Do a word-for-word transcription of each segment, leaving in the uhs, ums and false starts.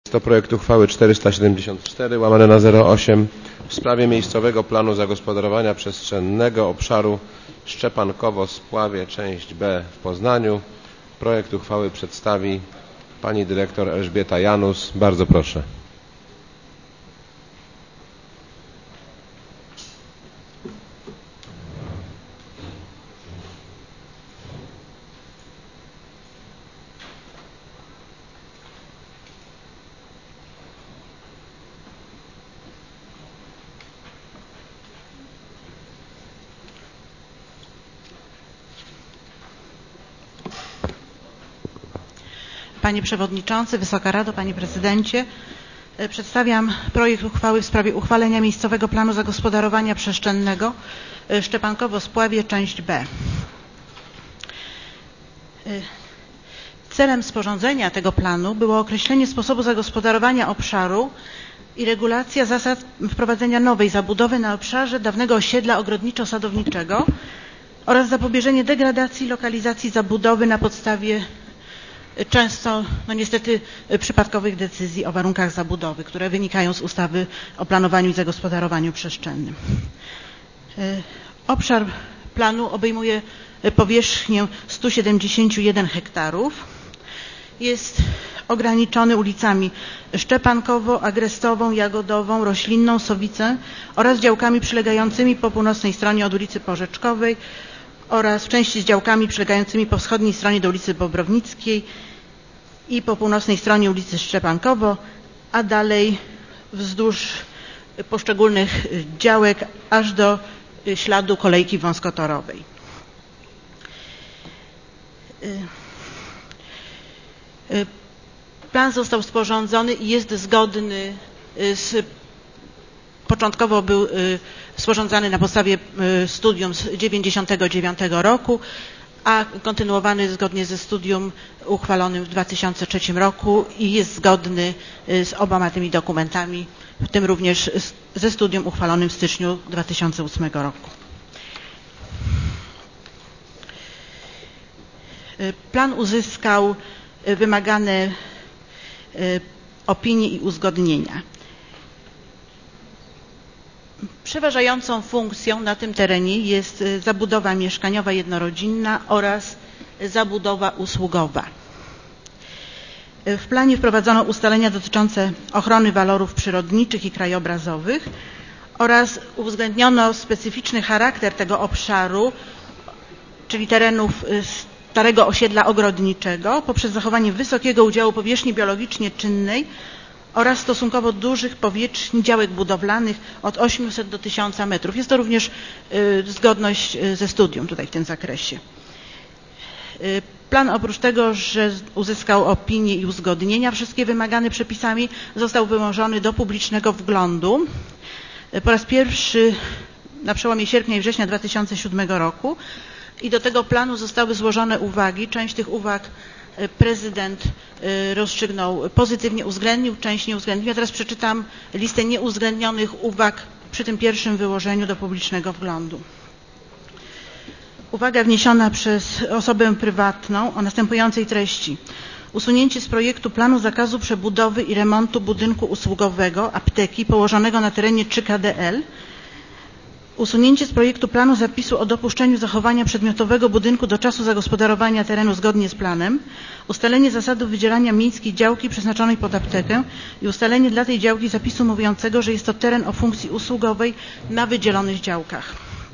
To projekt uchwały czterysta siedemdziesiąt cztery łamane na zero osiem w sprawie miejscowego planu zagospodarowania przestrzennego obszaru Szczepankowo-Spławie, część B w Poznaniu. Projekt uchwały przedstawi pani dyrektor Elżbieta Janus. Bardzo proszę. Panie Przewodniczący, Wysoka Rado, Panie Prezydencie, przedstawiam projekt uchwały w sprawie uchwalenia miejscowego planu zagospodarowania przestrzennego Szczepankowo-Spławie, część B. Celem sporządzenia tego planu było określenie sposobu zagospodarowania obszaru i regulacja zasad wprowadzenia nowej zabudowy na obszarze dawnego osiedla ogrodniczo-sadowniczego oraz zapobieżenie degradacji lokalizacji zabudowy na podstawie często, no niestety, przypadkowych decyzji o warunkach zabudowy, które wynikają z ustawy o planowaniu i zagospodarowaniu przestrzennym. Obszar planu obejmuje powierzchnię sto siedemdziesiąt jeden hektarów. Jest ograniczony ulicami Szczepankową, Agrestową, Jagodową, Roślinną, Sowicę oraz działkami przylegającymi po północnej stronie od ulicy Porzeczkowej oraz w części z działkami przylegającymi po wschodniej stronie do ulicy Bobrownickiej i po północnej stronie ulicy Szczepankowo, a dalej wzdłuż poszczególnych działek aż do śladu kolejki wąskotorowej. Plan został sporządzony i jest zgodny z Początkowo był sporządzany na podstawie studium z dziewięćdziesiątego dziewiątego roku, a kontynuowany zgodnie ze studium uchwalonym w dwa tysiące trzecim roku i jest zgodny z oboma tymi dokumentami, w tym również ze studium uchwalonym w styczniu dwa tysiące ósmego roku. Plan uzyskał wymagane opinie i uzgodnienia. Przeważającą funkcją na tym terenie jest zabudowa mieszkaniowa jednorodzinna oraz zabudowa usługowa. W planie wprowadzono ustalenia dotyczące ochrony walorów przyrodniczych i krajobrazowych oraz uwzględniono specyficzny charakter tego obszaru, czyli terenów starego osiedla ogrodniczego, poprzez zachowanie wysokiego udziału powierzchni biologicznie czynnej oraz stosunkowo dużych powierzchni działek budowlanych od ośmiuset do tysiąca metrów. Jest to również y, zgodność ze studium tutaj w tym zakresie. Y, plan oprócz tego, że uzyskał opinie i uzgodnienia, wszystkie wymagane przepisami, został wyłożony do publicznego wglądu. Y, po raz pierwszy na przełomie sierpnia i września dwa tysiące siódmego roku i do tego planu zostały złożone uwagi. Część tych uwag prezydent rozstrzygnął pozytywnie, uwzględnił, część nie uwzględnił. Ja teraz przeczytam listę nieuwzględnionych uwag przy tym pierwszym wyłożeniu do publicznego wglądu. Uwaga wniesiona przez osobę prywatną o następującej treści. Usunięcie z projektu planu zakazu przebudowy i remontu budynku usługowego apteki położonego na terenie trzy K D L. Usunięcie z projektu planu zapisu o dopuszczeniu zachowania przedmiotowego budynku do czasu zagospodarowania terenu zgodnie z planem, ustalenie zasadów wydzielania miejskiej działki przeznaczonej pod aptekę i ustalenie dla tej działki zapisu mówiącego, że jest to teren o funkcji usługowej na wydzielonych działkach.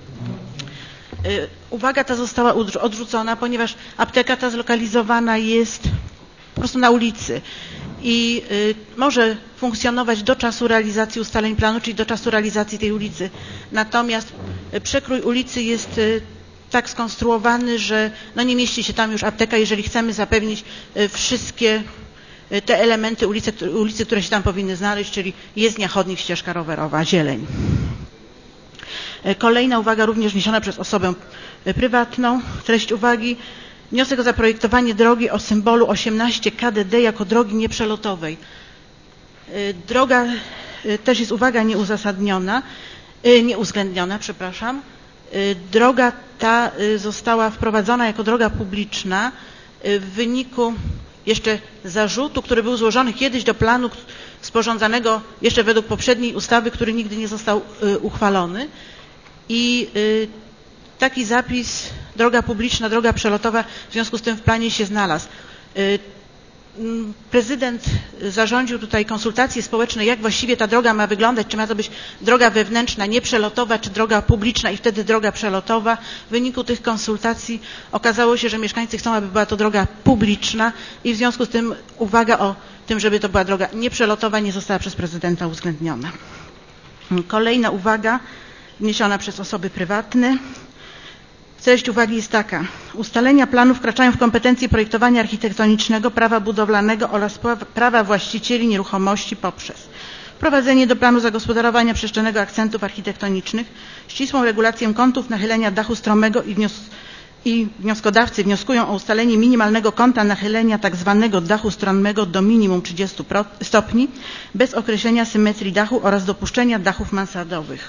Uwaga ta została odrzucona, ponieważ apteka ta zlokalizowana jest po prostu na ulicy i y, może funkcjonować do czasu realizacji ustaleń planu, czyli do czasu realizacji tej ulicy. Natomiast przekrój ulicy jest y, tak skonstruowany, że no nie mieści się tam już apteka, jeżeli chcemy zapewnić y, wszystkie y, te elementy ulicy, ulicy, które się tam powinny znaleźć, czyli jezdnia, chodnik, ścieżka rowerowa, zieleń. Y, kolejna uwaga również wniesiona przez osobę y, prywatną. Treść uwagi. Wniosek o zaprojektowanie drogi o symbolu osiemnaście K D D jako drogi nieprzelotowej. Droga, też jest uwaga nieuzasadniona, nieuwzględniona, przepraszam. Droga ta została wprowadzona jako droga publiczna w wyniku jeszcze zarzutu, który był złożony kiedyś do planu sporządzanego jeszcze według poprzedniej ustawy, który nigdy nie został uchwalony. I taki zapis, droga publiczna, droga przelotowa, w związku z tym w planie się znalazł. Prezydent zarządził tutaj konsultacje społeczne, jak właściwie ta droga ma wyglądać, czy ma to być droga wewnętrzna, nieprzelotowa, czy droga publiczna i wtedy droga przelotowa. W wyniku tych konsultacji okazało się, że mieszkańcy chcą, aby była to droga publiczna i w związku z tym uwaga o tym, żeby to była droga nieprzelotowa, nie została przez prezydenta uwzględniona. Kolejna uwaga wniesiona przez osoby prywatne. Treść uwagi jest taka. Ustalenia planu wkraczają w kompetencje projektowania architektonicznego, prawa budowlanego oraz prawa właścicieli nieruchomości poprzez wprowadzenie do planu zagospodarowania przestrzennego akcentów architektonicznych, ścisłą regulację kątów nachylenia dachu stromego i, wnios i wnioskodawcy wnioskują o ustalenie minimalnego kąta nachylenia tzw. dachu stromego do minimum trzydziestu stopni bez określenia symetrii dachu oraz dopuszczenia dachów mansardowych.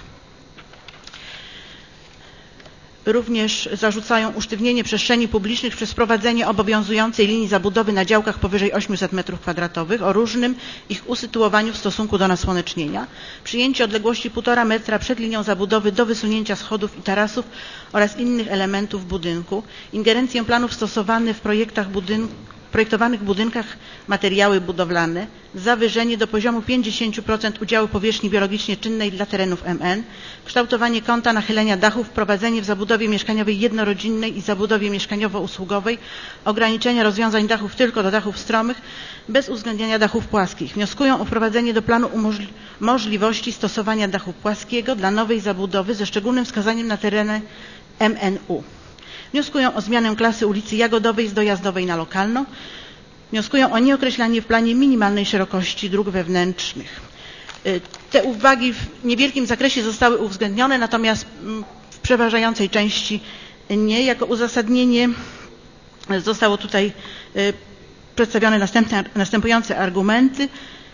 Również zarzucają usztywnienie przestrzeni publicznych przez wprowadzenie obowiązującej linii zabudowy na działkach powyżej osiemset metrów kwadratowych o różnym ich usytuowaniu w stosunku do nasłonecznienia, przyjęcie odległości półtora metra przed linią zabudowy do wysunięcia schodów i tarasów oraz innych elementów budynku, ingerencję planów stosowanych w projektach budynku, projektowanych budynkach materiały budowlane, zawyżenie do poziomu pięćdziesiąt procent udziału powierzchni biologicznie czynnej dla terenów M N, kształtowanie kąta nachylenia dachów, wprowadzenie w zabudowie mieszkaniowej jednorodzinnej i zabudowie mieszkaniowo-usługowej ograniczenia rozwiązań dachów tylko do dachów stromych, bez uwzględniania dachów płaskich. Wnioskują o wprowadzenie do planu umożli możliwości stosowania dachu płaskiego dla nowej zabudowy ze szczególnym wskazaniem na tereny M N U. Wnioskują o zmianę klasy ulicy Jagodowej z dojazdowej na lokalną. Wnioskują o nieokreślanie w planie minimalnej szerokości dróg wewnętrznych. Te uwagi w niewielkim zakresie zostały uwzględnione, natomiast w przeważającej części nie. Jako uzasadnienie zostało tutaj przedstawione następne, następujące argumenty.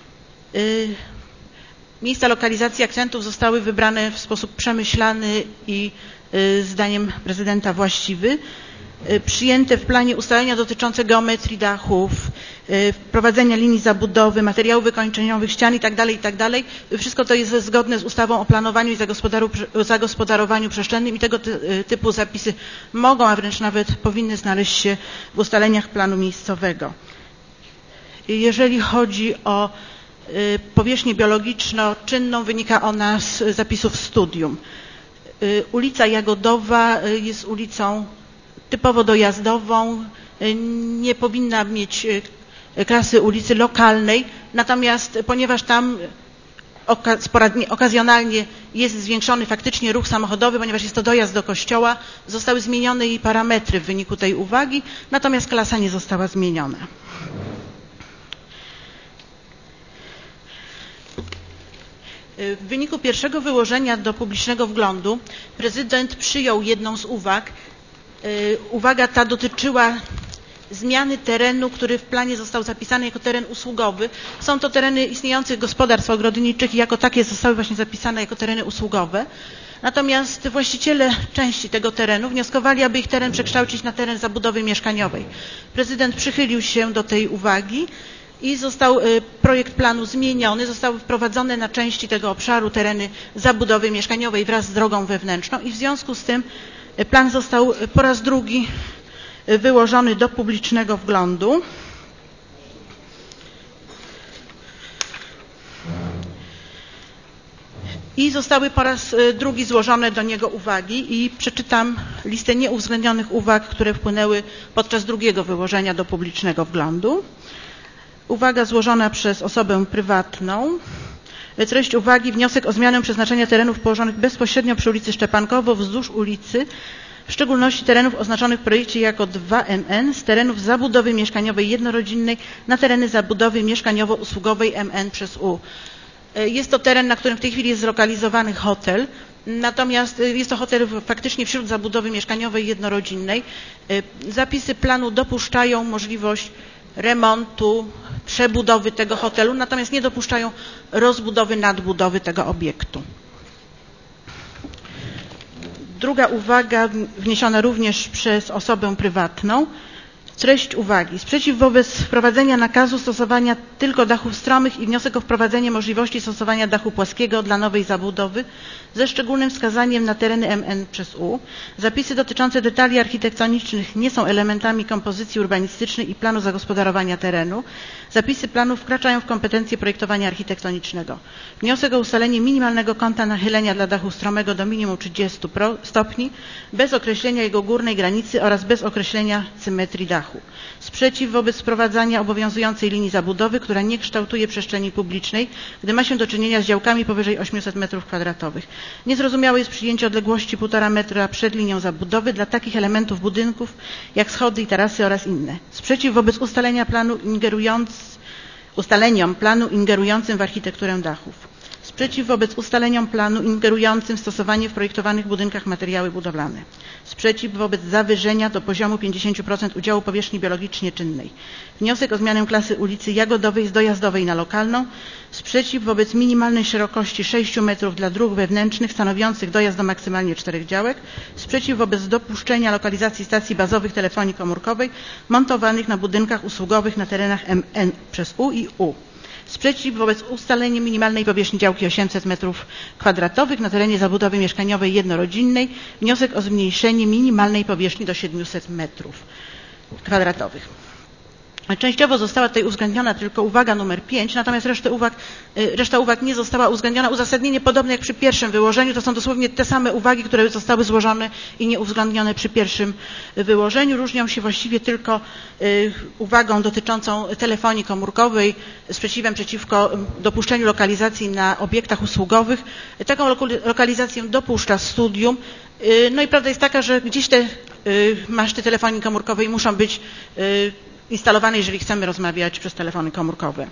Miejsca lokalizacji akcentów zostały wybrane w sposób przemyślany i zdaniem prezydenta właściwy. Przyjęte w planie ustalenia dotyczące geometrii dachów, wprowadzenia linii zabudowy, materiałów wykończeniowych, ścian itd., itd. Wszystko to jest zgodne z ustawą o planowaniu i zagospodarowaniu przestrzennym i tego typu zapisy mogą, a wręcz nawet powinny znaleźć się w ustaleniach planu miejscowego. Jeżeli chodzi o powierzchnię biologiczno-czynną, wynika ona z zapisów studium. Ulica Jagodowa jest ulicą typowo dojazdową, nie powinna mieć klasy ulicy lokalnej, natomiast ponieważ tam okazjonalnie jest zwiększony faktycznie ruch samochodowy, ponieważ jest to dojazd do kościoła, zostały zmienione jej parametry w wyniku tej uwagi, natomiast klasa nie została zmieniona. W wyniku pierwszego wyłożenia do publicznego wglądu prezydent przyjął jedną z uwag. Uwaga ta dotyczyła zmiany terenu, który w planie został zapisany jako teren usługowy. Są to tereny istniejących gospodarstw ogrodniczych i jako takie zostały właśnie zapisane jako tereny usługowe. Natomiast właściciele części tego terenu wnioskowali, aby ich teren przekształcić na teren zabudowy mieszkaniowej. Prezydent przychylił się do tej uwagi i został projekt planu zmieniony, zostały wprowadzone na części tego obszaru tereny zabudowy mieszkaniowej wraz z drogą wewnętrzną i w związku z tym plan został po raz drugi wyłożony do publicznego wglądu. I zostały po raz drugi złożone do niego uwagi i przeczytam listę nieuwzględnionych uwag, które wpłynęły podczas drugiego wyłożenia do publicznego wglądu. Uwaga złożona przez osobę prywatną. Treść uwagi: wniosek o zmianę przeznaczenia terenów położonych bezpośrednio przy ulicy Szczepankowo wzdłuż ulicy, w szczególności terenów oznaczonych w projekcie jako dwa M N, z terenów zabudowy mieszkaniowej jednorodzinnej na tereny zabudowy mieszkaniowo-usługowej M N przez U. Jest to teren, na którym w tej chwili jest zlokalizowany hotel, natomiast jest to hotel faktycznie wśród zabudowy mieszkaniowej jednorodzinnej. Zapisy planu dopuszczają możliwość remontu, przebudowy tego hotelu, natomiast nie dopuszczają rozbudowy, nadbudowy tego obiektu. Druga uwaga, wniesiona również przez osobę prywatną. Treść uwagi. Sprzeciw wobec wprowadzenia nakazu stosowania tylko dachów stromych i wniosek o wprowadzenie możliwości stosowania dachu płaskiego dla nowej zabudowy ze szczególnym wskazaniem na tereny M N przez U. Zapisy dotyczące detali architektonicznych nie są elementami kompozycji urbanistycznej i planu zagospodarowania terenu. Zapisy planu wkraczają w kompetencje projektowania architektonicznego. Wniosek o ustalenie minimalnego kąta nachylenia dla dachu stromego do minimum trzydziestu stopni bez określenia jego górnej granicy oraz bez określenia symetrii dachu. Sprzeciw wobec wprowadzania obowiązującej linii zabudowy, która nie kształtuje przestrzeni publicznej, gdy ma się do czynienia z działkami powyżej osiemset metrów kwadratowych. Niezrozumiałe jest przyjęcie odległości półtora metra przed linią zabudowy dla takich elementów budynków jak schody i tarasy oraz inne. Sprzeciw wobec ustalenia planu ingerując, ustaleniom planu ingerującym w architekturę dachów. Sprzeciw wobec ustaleniom planu ingerującym w stosowanie w projektowanych budynkach materiały budowlane. Sprzeciw wobec zawyżenia do poziomu pięćdziesiąt procent udziału powierzchni biologicznie czynnej. Wniosek o zmianę klasy ulicy Jagodowej z dojazdowej na lokalną. Sprzeciw wobec minimalnej szerokości sześciu metrów dla dróg wewnętrznych stanowiących dojazd do maksymalnie czterech działek. Sprzeciw wobec dopuszczenia lokalizacji stacji bazowych telefonii komórkowej montowanych na budynkach usługowych na terenach M N przez U i U. Sprzeciw wobec ustalenia minimalnej powierzchni działki osiemset metrów kwadratowych na terenie zabudowy mieszkaniowej jednorodzinnej. Wniosek o zmniejszenie minimalnej powierzchni do siedmiuset metrów kwadratowych. Częściowo została tutaj uwzględniona tylko uwaga numer pięć, natomiast resztę uwag, reszta uwag nie została uwzględniona. Uzasadnienie podobne jak przy pierwszym wyłożeniu, to są dosłownie te same uwagi, które zostały złożone i nie uwzględnione przy pierwszym wyłożeniu. Różnią się właściwie tylko uwagą dotyczącą telefonii komórkowej, sprzeciwem przeciwko dopuszczeniu lokalizacji na obiektach usługowych. Taką lokalizację dopuszcza studium. No i prawda jest taka, że gdzieś te maszty telefonii komórkowej muszą być instalowane, jeżeli chcemy rozmawiać przez telefony komórkowe.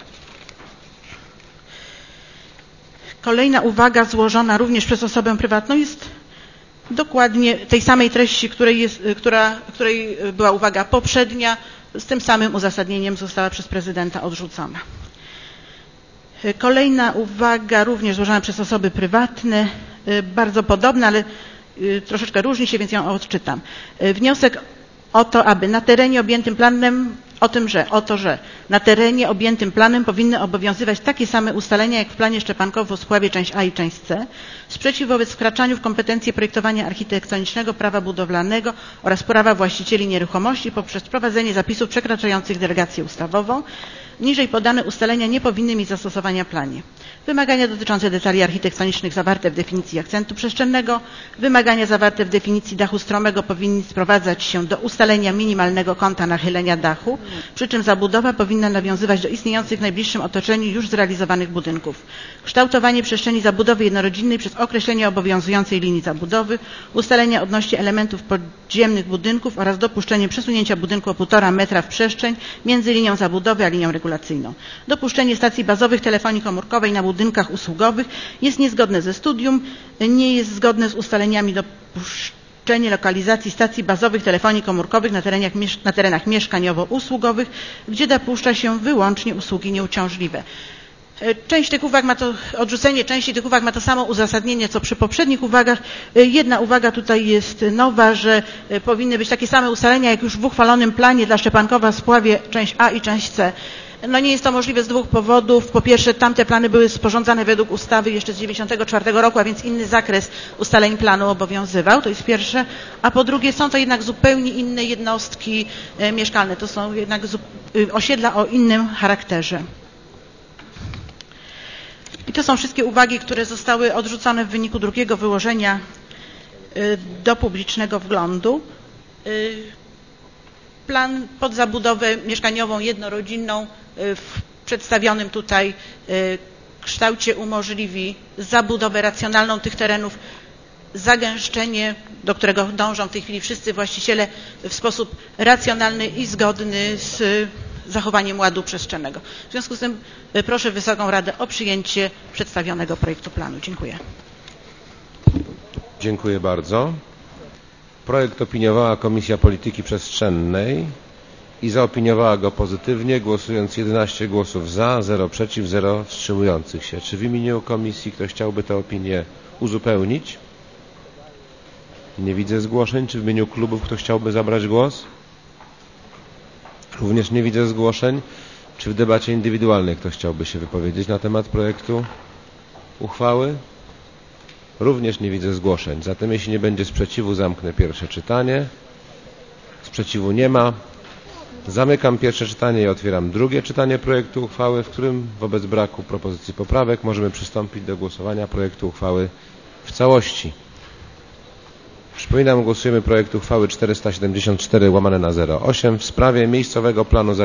Kolejna uwaga złożona również przez osobę prywatną jest dokładnie tej samej treści, której, jest, która, której była uwaga poprzednia, z tym samym uzasadnieniem została przez prezydenta odrzucona. Kolejna uwaga również złożona przez osoby prywatne, bardzo podobna, ale troszeczkę różni się, więc ją odczytam. Wniosek o to, aby na terenie objętym planem, o tym, że, o to, że na terenie objętym planem powinny obowiązywać takie same ustalenia jak w planie Szczepankowo-Spławie część A i część C. Sprzeciw wobec wkraczaniu w kompetencje projektowania architektonicznego, prawa budowlanego oraz prawa właścicieli nieruchomości poprzez wprowadzenie zapisów przekraczających delegację ustawową. Niżej podane ustalenia nie powinny mieć zastosowania w planie. Wymagania dotyczące detali architektonicznych zawarte w definicji akcentu przestrzennego. Wymagania zawarte w definicji dachu stromego powinny sprowadzać się do ustalenia minimalnego kąta nachylenia dachu, przy czym zabudowa powinna nawiązywać do istniejących w najbliższym otoczeniu już zrealizowanych budynków. Kształtowanie przestrzeni zabudowy jednorodzinnej przez określenie obowiązującej linii zabudowy, ustalenia odnośnie elementów podziemnych budynków oraz dopuszczenie przesunięcia budynku o półtora metra w przestrzeń między linią zabudowy a linią regulacyjną. Dopuszczenie stacji bazowych telefonii komórkowej na budynkach usługowych jest niezgodne ze studium, nie jest zgodne z ustaleniami dopuszczenie lokalizacji stacji bazowych telefonii komórkowych na terenach, na terenach mieszkaniowo-usługowych, gdzie dopuszcza się wyłącznie usługi nieuciążliwe. Część tych uwag ma to, odrzucenie części tych uwag ma to samo uzasadnienie, co przy poprzednich uwagach. Jedna uwaga tutaj jest nowa, że powinny być takie same ustalenia, jak już w uchwalonym planie dla Szczepankowa-Spławie część A i część C. No nie jest to możliwe z dwóch powodów. Po pierwsze, tamte plany były sporządzane według ustawy jeszcze z dziewięćdziesiątego czwartego roku, a więc inny zakres ustaleń planu obowiązywał, to jest pierwsze. A po drugie, są to jednak zupełnie inne jednostki mieszkalne. To są jednak osiedla o innym charakterze. I to są wszystkie uwagi, które zostały odrzucone w wyniku drugiego wyłożenia do publicznego wglądu. Plan pod zabudowę mieszkaniową jednorodzinną w przedstawionym tutaj kształcie umożliwi zabudowę racjonalną tych terenów, zagęszczenie, do którego dążą w tej chwili wszyscy właściciele w sposób racjonalny i zgodny z zachowaniem ładu przestrzennego. W związku z tym proszę Wysoką Radę o przyjęcie przedstawionego projektu planu. Dziękuję. Dziękuję bardzo. Projekt opiniowała Komisja Polityki Przestrzennej i zaopiniowała go pozytywnie, głosując jedenaście głosów za, zero przeciw, zero wstrzymujących się. Czy w imieniu Komisji ktoś chciałby tę opinię uzupełnić? Nie widzę zgłoszeń. Czy w imieniu klubów ktoś chciałby zabrać głos? Również nie widzę zgłoszeń. Czy w debacie indywidualnej ktoś chciałby się wypowiedzieć na temat projektu uchwały? Również nie widzę zgłoszeń. Zatem jeśli nie będzie sprzeciwu, zamknę pierwsze czytanie. Sprzeciwu nie ma. Zamykam pierwsze czytanie i otwieram drugie czytanie projektu uchwały, w którym wobec braku propozycji poprawek możemy przystąpić do głosowania projektu uchwały w całości. Przypominam, głosujemy projekt uchwały czterysta siedemdziesiąt cztery łamane na zero osiem w sprawie miejscowego planu